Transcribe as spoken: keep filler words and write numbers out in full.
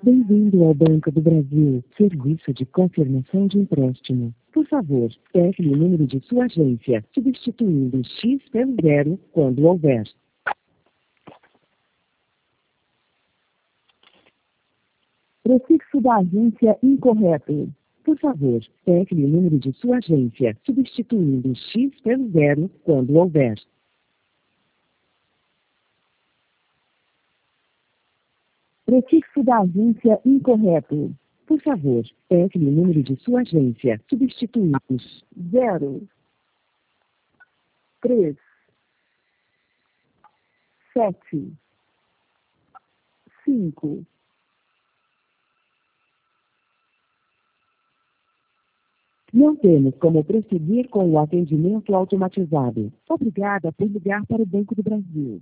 Bem-vindo ao Banco do Brasil, serviço de confirmação de empréstimo. Por favor, pegue o número de sua agência, substituindo o X pelo zero quando houver. Prefixo da agência incorreto. Por favor, pegue o número de sua agência, substituindo o X pelo zero quando houver. Prefixo da agência incorreto. Por favor, pegue o número de sua agência, substituindo zero, três, sete, cinco. Não temos como prosseguir com o atendimento automatizado. Obrigada por ligar para o Banco do Brasil.